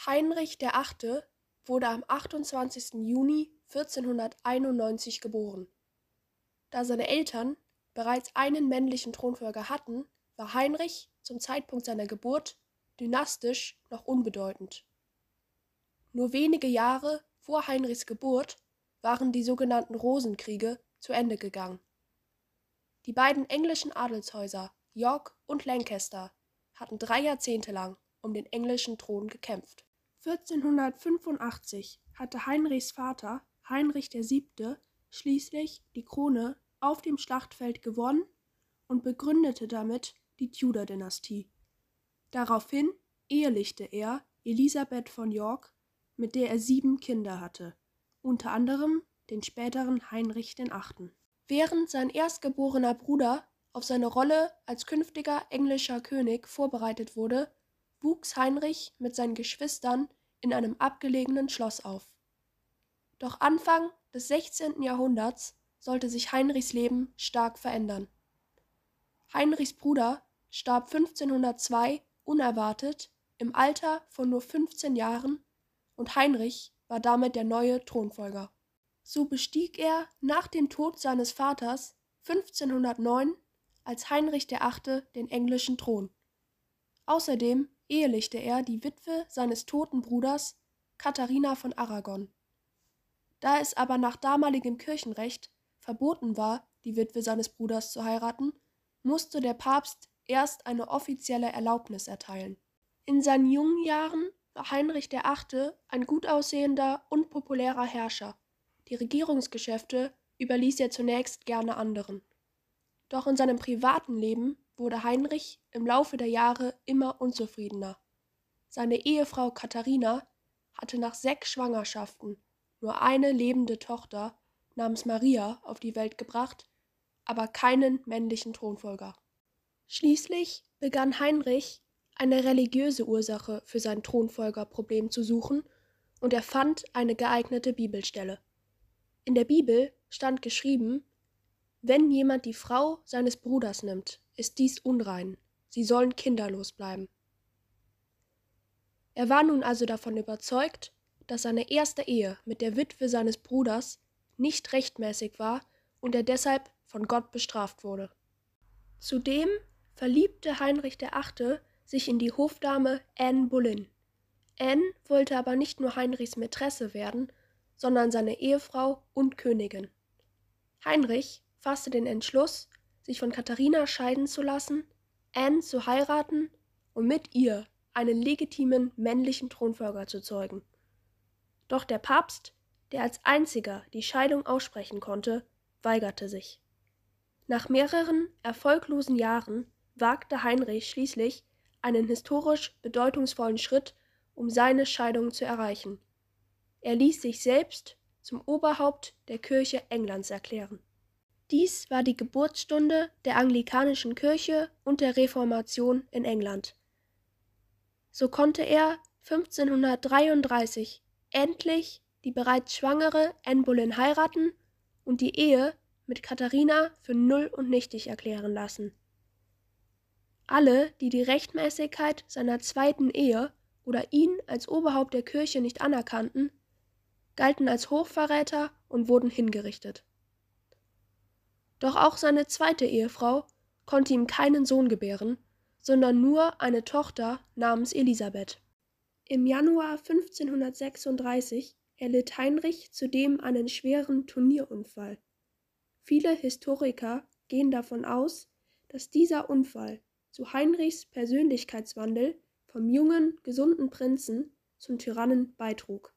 Heinrich VIII. Wurde am 28. Juni 1491 geboren. Da seine Eltern bereits einen männlichen Thronfolger hatten, war Heinrich zum Zeitpunkt seiner Geburt dynastisch noch unbedeutend. Nur wenige Jahre vor Heinrichs Geburt waren die sogenannten Rosenkriege zu Ende gegangen. Die beiden englischen Adelshäuser York und Lancaster hatten 3 Jahrzehnte lang um den englischen Thron gekämpft. 1485 hatte Heinrichs Vater, Heinrich VII., schließlich die Krone auf dem Schlachtfeld gewonnen und begründete damit die Tudor-Dynastie. Daraufhin ehelichte er Elisabeth von York, mit der er 7 Kinder hatte, unter anderem den späteren Heinrich VIII. Während sein erstgeborener Bruder auf seine Rolle als künftiger englischer König vorbereitet wurde, wuchs Heinrich mit seinen Geschwistern in einem abgelegenen Schloss auf. Doch Anfang des 16. Jahrhunderts sollte sich Heinrichs Leben stark verändern. Heinrichs Bruder starb 1502 unerwartet im Alter von nur 15 Jahren und Heinrich war damit der neue Thronfolger. So bestieg er nach dem Tod seines Vaters 1509 als Heinrich VIII. Den englischen Thron. Außerdem ehelichte er die Witwe seines toten Bruders, Katharina von Aragon. Da es aber nach damaligem Kirchenrecht verboten war, die Witwe seines Bruders zu heiraten, musste der Papst erst eine offizielle Erlaubnis erteilen. In seinen jungen Jahren war Heinrich VIII. Ein gut aussehender und populärer Herrscher. Die Regierungsgeschäfte überließ er zunächst gerne anderen. Doch in seinem privaten Leben wurde Heinrich im Laufe der Jahre immer unzufriedener. Seine Ehefrau Katharina hatte nach 6 Schwangerschaften nur eine lebende Tochter namens Maria auf die Welt gebracht, aber keinen männlichen Thronfolger. Schließlich begann Heinrich, eine religiöse Ursache für sein Thronfolgerproblem zu suchen, und er fand eine geeignete Bibelstelle. In der Bibel stand geschrieben: Wenn jemand die Frau seines Bruders nimmt, ist dies unrein, sie sollen kinderlos bleiben. Er war nun also davon überzeugt, dass seine erste Ehe mit der Witwe seines Bruders nicht rechtmäßig war und er deshalb von Gott bestraft wurde. Zudem verliebte Heinrich VIII. Sich in die Hofdame Anne Boleyn. Anne wollte aber nicht nur Heinrichs Mätresse werden, sondern seine Ehefrau und Königin. Heinrich fasste den Entschluss, sich von Katharina scheiden zu lassen, Anne zu heiraten und mit ihr einen legitimen männlichen Thronfolger zu zeugen. Doch der Papst, der als einziger die Scheidung aussprechen konnte, weigerte sich. Nach mehreren erfolglosen Jahren wagte Heinrich schließlich einen historisch bedeutungsvollen Schritt, um seine Scheidung zu erreichen. Er ließ sich selbst zum Oberhaupt der Kirche Englands erklären. Dies war die Geburtsstunde der anglikanischen Kirche und der Reformation in England. So konnte er 1533 endlich die bereits schwangere Anne Boleyn heiraten und die Ehe mit Katharina für null und nichtig erklären lassen. Alle, die die Rechtmäßigkeit seiner zweiten Ehe oder ihn als Oberhaupt der Kirche nicht anerkannten, galten als Hochverräter und wurden hingerichtet. Doch auch seine zweite Ehefrau konnte ihm keinen Sohn gebären, sondern nur eine Tochter namens Elisabeth. Im Januar 1536 erlitt Heinrich zudem einen schweren Turnierunfall. Viele Historiker gehen davon aus, dass dieser Unfall zu Heinrichs Persönlichkeitswandel vom jungen, gesunden Prinzen zum Tyrannen beitrug.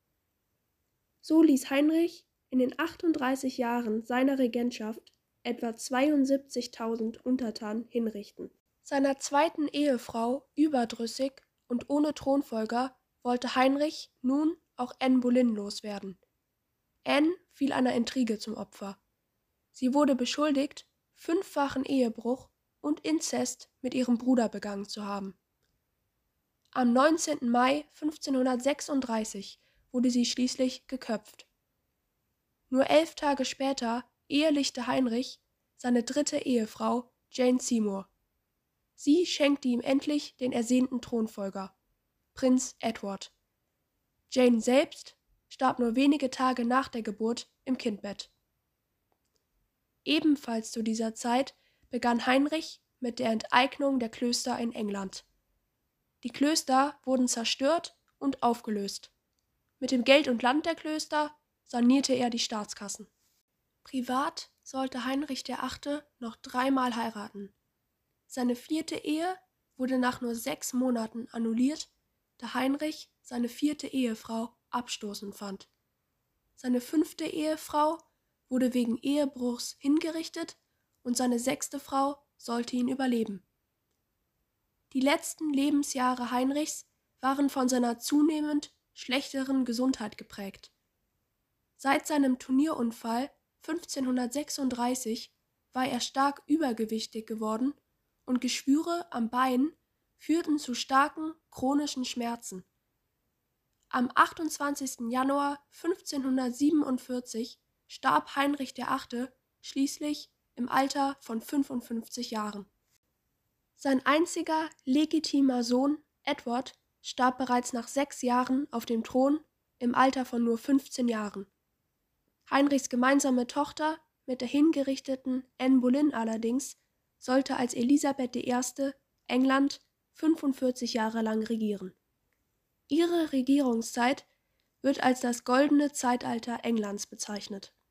So ließ Heinrich in den 38 Jahren seiner Regentschaft etwa 72.000 Untertanen hinrichten. Seiner zweiten Ehefrau überdrüssig und ohne Thronfolger wollte Heinrich nun auch Anne Boleyn loswerden. Anne fiel einer Intrige zum Opfer. Sie wurde beschuldigt, 5-fachen Ehebruch und Inzest mit ihrem Bruder begangen zu haben. Am 19. Mai 1536 wurde sie schließlich geköpft. Nur 11 Tage später ehelichte Heinrich seine dritte Ehefrau Jane Seymour. Sie schenkte ihm endlich den ersehnten Thronfolger, Prinz Edward, Jane selbst starb nur wenige Tage nach der Geburt im Kindbett. Ebenfalls zu dieser Zeit begann Heinrich mit der Enteignung der Klöster in England. Die Klöster wurden zerstört und aufgelöst. Mit dem Geld und Land der Klöster sanierte er die Staatskassen. Privat sollte Heinrich VIII. Noch 3-mal heiraten. Seine 4. Ehe wurde nach nur 6 Monaten annulliert, da Heinrich seine 4. Ehefrau abstoßend fand. Seine 5. Ehefrau wurde wegen Ehebruchs hingerichtet und seine 6. Frau sollte ihn überleben. Die letzten Lebensjahre Heinrichs waren von seiner zunehmend schlechteren Gesundheit geprägt. Seit seinem Turnierunfall 1536 war er stark übergewichtig geworden und Geschwüre am Bein führten zu starken chronischen Schmerzen. Am 28. Januar 1547 starb Heinrich VIII. Schließlich im Alter von 55 Jahren. Sein einziger legitimer Sohn, Edward, starb bereits nach 6 Jahren auf dem Thron im Alter von nur 15 Jahren. Heinrichs gemeinsame Tochter mit der hingerichteten Anne Boleyn allerdings sollte als Elisabeth I. England 45 Jahre lang regieren. Ihre Regierungszeit wird als das goldene Zeitalter Englands bezeichnet.